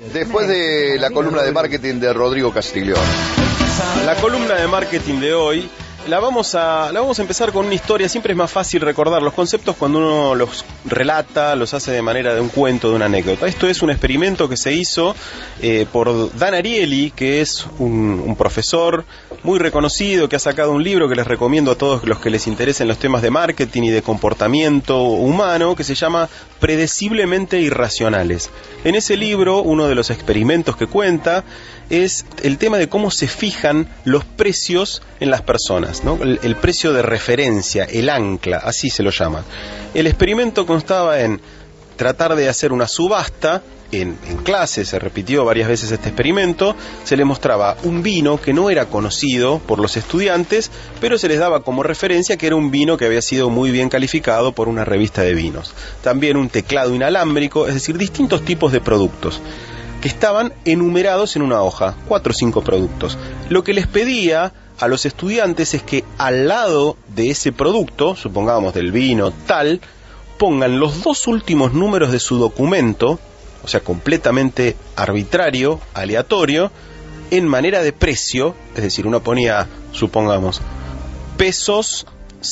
Después de la columna de marketing de Rodrigo Castiglione. La columna de marketing de hoy la vamos a empezar con una historia. Siempre es más fácil recordar los conceptos cuando uno los relata, los hace de manera de un cuento, de una anécdota. Esto es un experimento que se hizo por Dan Ariely, que es un profesor muy reconocido, que ha sacado un libro que les recomiendo a todos los que les interesen los temas de marketing y de comportamiento humano, que se llama Predeciblemente Irracionales. En ese libro, uno de los experimentos que cuenta es el tema de cómo se fijan los precios en las personas, ¿no? El precio de referencia, el ancla, así se lo llama. El experimento constaba en tratar de hacer una subasta. En clase se repitió varias veces este experimento. Se les mostraba un vino que no era conocido por los estudiantes, pero se les daba como referencia que era un vino que había sido muy bien calificado por una revista de vinos. También un teclado inalámbrico, es decir, distintos tipos de productos que estaban enumerados en una hoja, 4 o 5 productos. Lo que les pedía a los estudiantes es que al lado de ese producto, supongamos del vino tal, pongan los 2 últimos números de su documento, o sea, completamente arbitrario, aleatorio, en manera de precio, es decir, uno ponía, supongamos, pesos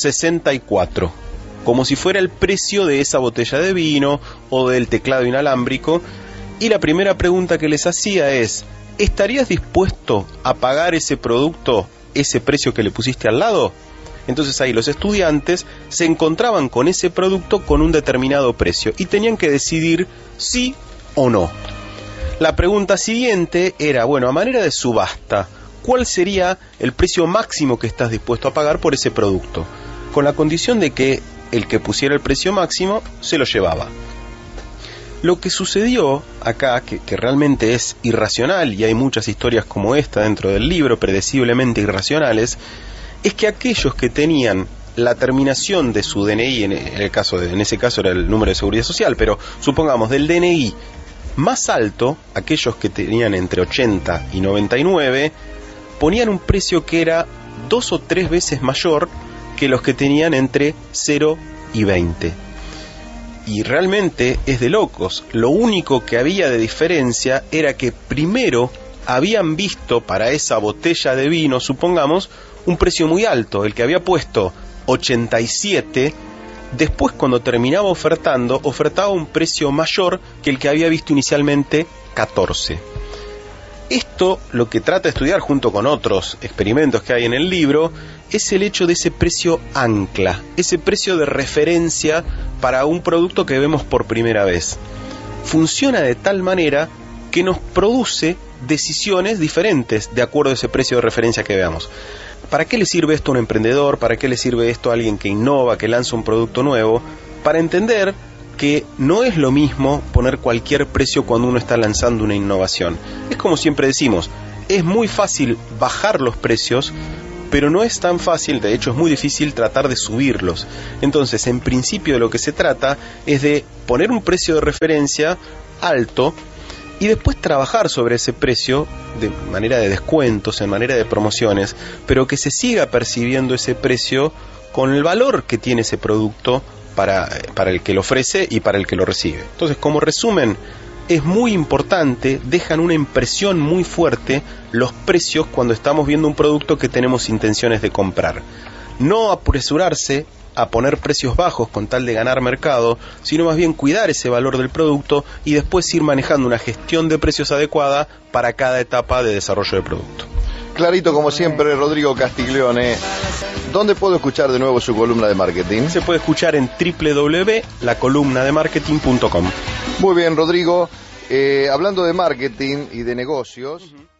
64, como si fuera el precio de esa botella de vino o del teclado inalámbrico. Y la primera pregunta que les hacía es: ¿estarías dispuesto a pagar ese producto, ese precio que le pusiste al lado? Entonces ahí los estudiantes se encontraban con ese producto con un determinado precio y tenían que decidir sí o no. La pregunta siguiente era, bueno, a manera de subasta, ¿cuál sería el precio máximo que estás dispuesto a pagar por ese producto? Con la condición de que el que pusiera el precio máximo se lo llevaba. Lo que sucedió acá, que realmente es irracional, y hay muchas historias como esta dentro del libro, predeciblemente irracionales, es que aquellos que tenían la terminación de su DNI, en ese caso era el número de seguridad social, pero supongamos del DNI más alto, aquellos que tenían entre 80 y 99, ponían un precio que era 2 o 3 veces mayor que los que tenían entre 0 y 20. Y realmente es de locos. Lo único que había de diferencia era que primero habían visto para esa botella de vino, supongamos, un precio muy alto. El que había puesto 87, después cuando terminaba ofertando, ofertaba un precio mayor que el que había visto inicialmente, 14. Esto lo que trata de estudiar junto con otros experimentos que hay en el libro es el hecho de ese precio ancla, ese precio de referencia para un producto que vemos por primera vez. Funciona de tal manera que nos produce decisiones diferentes de acuerdo a ese precio de referencia que veamos. ¿Para qué le sirve esto a un emprendedor? ¿Para qué le sirve esto a alguien que innova, que lanza un producto nuevo? Para entender que no es lo mismo poner cualquier precio cuando uno está lanzando una innovación. Es como siempre decimos, es muy fácil bajar los precios, pero no es tan fácil, de hecho es muy difícil tratar de subirlos. Entonces, en principio de lo que se trata es de poner un precio de referencia alto y después trabajar sobre ese precio de manera de descuentos, en manera de promociones, pero que se siga percibiendo ese precio con el valor que tiene ese producto para el que lo ofrece y para el que lo recibe. Entonces, como resumen, es muy importante, dejan una impresión muy fuerte los precios cuando estamos viendo un producto que tenemos intenciones de comprar. No apresurarse a poner precios bajos con tal de ganar mercado, sino más bien cuidar ese valor del producto y después ir manejando una gestión de precios adecuada para cada etapa de desarrollo del producto. Clarito como siempre, Rodrigo Castiglione. ¿Dónde puedo escuchar de nuevo su columna de marketing? Se puede escuchar en www.lacolumnademarketing.com. Muy bien, Rodrigo. Hablando de marketing y de negocios...